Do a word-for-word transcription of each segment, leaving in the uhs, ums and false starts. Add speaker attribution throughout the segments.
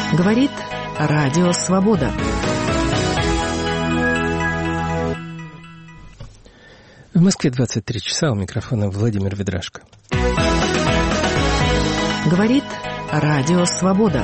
Speaker 1: Говорит Радио Свобода.
Speaker 2: В Москве двадцать три часа, у микрофона Владимир Ведрашко.
Speaker 1: Говорит Радио Свобода.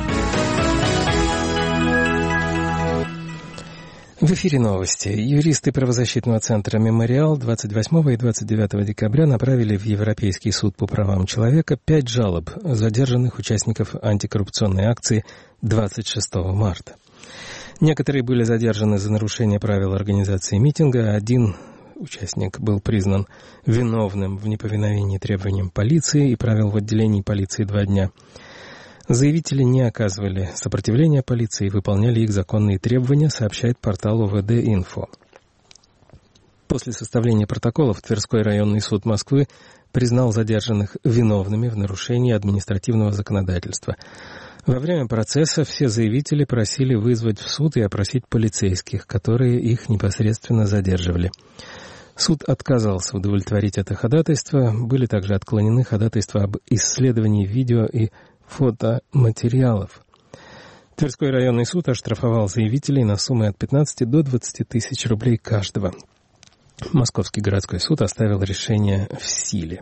Speaker 2: В эфире новости. Юристы правозащитного центра «Мемориал» двадцать восьмого и двадцать девятого декабря направили в Европейский суд по правам человека пять жалоб задержанных участников антикоррупционной акции двадцать шестого марта. Некоторые были задержаны за нарушение правил организации митинга. Один участник был признан виновным в неповиновении требованиям полиции и провел в отделении полиции два дня. Заявители не оказывали сопротивления полиции и выполняли их законные требования, сообщает портал о вэ дэ инфо. После составления протоколов Тверской районный суд Москвы признал задержанных виновными в нарушении административного законодательства. Во время процесса все заявители просили вызвать в суд и опросить полицейских, которые их непосредственно задерживали. Суд отказался удовлетворить это ходатайство. Были также отклонены ходатайства об исследовании видео и фотоматериалов. Тверской районный суд оштрафовал заявителей на суммы от пятнадцати до двадцати тысяч рублей каждого. Московский городской суд оставил решение в силе.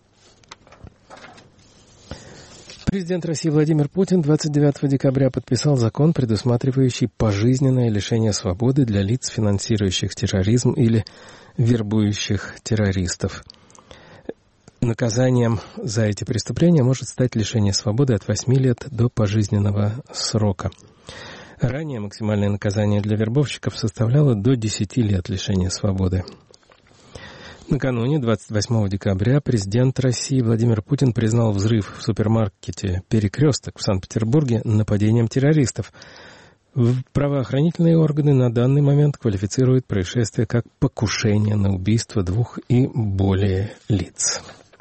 Speaker 2: Президент России Владимир Путин двадцать девятого декабря подписал закон, предусматривающий пожизненное лишение свободы для лиц, финансирующих терроризм или вербующих террористов. Наказанием за эти преступления может стать лишение свободы от восьми лет до пожизненного срока. Ранее максимальное наказание для вербовщиков составляло до десяти лет лишения свободы. Накануне, двадцать восьмого декабря, президент России Владимир Путин признал взрыв в супермаркете «Перекресток» в Санкт-Петербурге нападением террористов. Правоохранительные органы на данный момент квалифицируют происшествие как покушение на убийство двух и более лиц.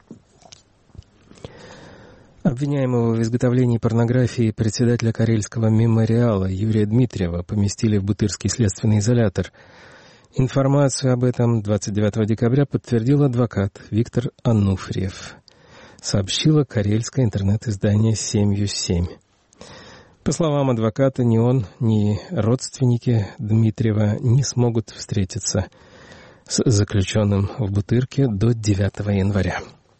Speaker 2: Обвиняемого в изготовлении порнографии председателя Карельского мемориала Юрия Дмитриева поместили в Бутырский следственный изолятор. Информацию об этом двадцать девятого декабря подтвердил адвокат Виктор Ануфриев, сообщило карельское интернет-издание «Семью семь». По словам адвоката, ни он, ни родственники Дмитриева не смогут встретиться с заключенным в Бутырке до девятого января.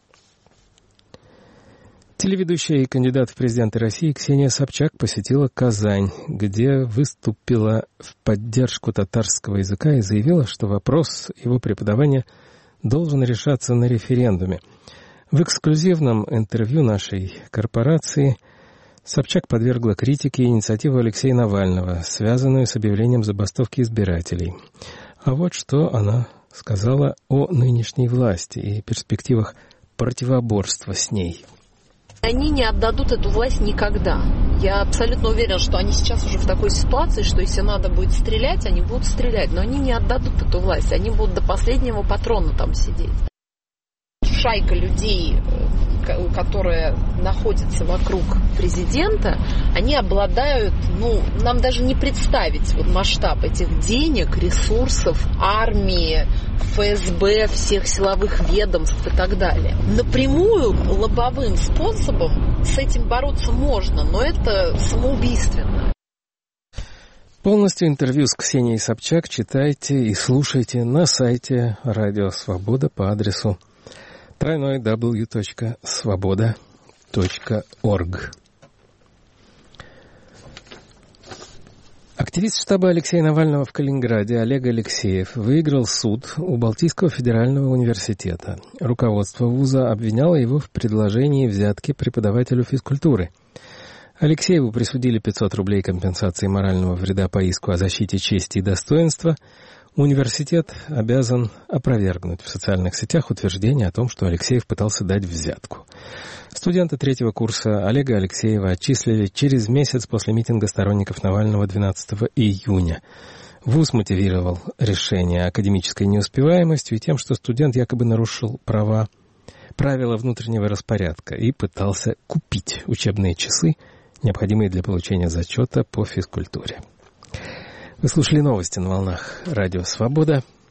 Speaker 2: Телеведущая и кандидат в президенты России Ксения Собчак посетила Казань, где выступила в поддержку татарского языка и заявила, что вопрос его преподавания должен решаться на референдуме. В эксклюзивном интервью нашей корпорации Собчак подвергла критике инициативу Алексея Навального, связанную с объявлением забастовки избирателей. А вот что она сказала о нынешней власти и перспективах противоборства с ней.
Speaker 3: Они не отдадут эту власть никогда. Я абсолютно уверена, что они сейчас уже в такой ситуации, что если надо будет стрелять, они будут стрелять. Но они не отдадут эту власть. Они будут до последнего патрона там сидеть. Шайка людей, которая находится вокруг президента, они обладают, ну, нам даже не представить вот масштаб этих денег, ресурсов, армии, эф эс бэ, всех силовых ведомств и так далее. Напрямую, лобовым способом с этим бороться можно, но это самоубийственно.
Speaker 2: Полностью интервью с Ксенией Собчак читайте и слушайте на сайте Радио Свобода по адресу тройной дабл ю точка свобода точка орг. Активист штаба Алексея Навального в Калининграде Олег Алексеев выиграл суд у Балтийского федерального университета. Руководство вуза обвиняло его в предложении взятки преподавателю физкультуры. Алексееву присудили пятьсот рублей компенсации морального вреда по иску о защите чести и достоинства. Университет обязан опровергнуть в социальных сетях утверждение о том, что Алексеев пытался дать взятку. Студента третьего курса Олега Алексеева отчислили через месяц после митинга сторонников Навального двенадцатого июня. Вуз мотивировал решение академической неуспеваемостью и тем, что студент якобы нарушил права, правила внутреннего распорядка и пытался купить учебные часы, необходимые для получения зачета по физкультуре. Вы слушали новости на волнах Радио Свобода.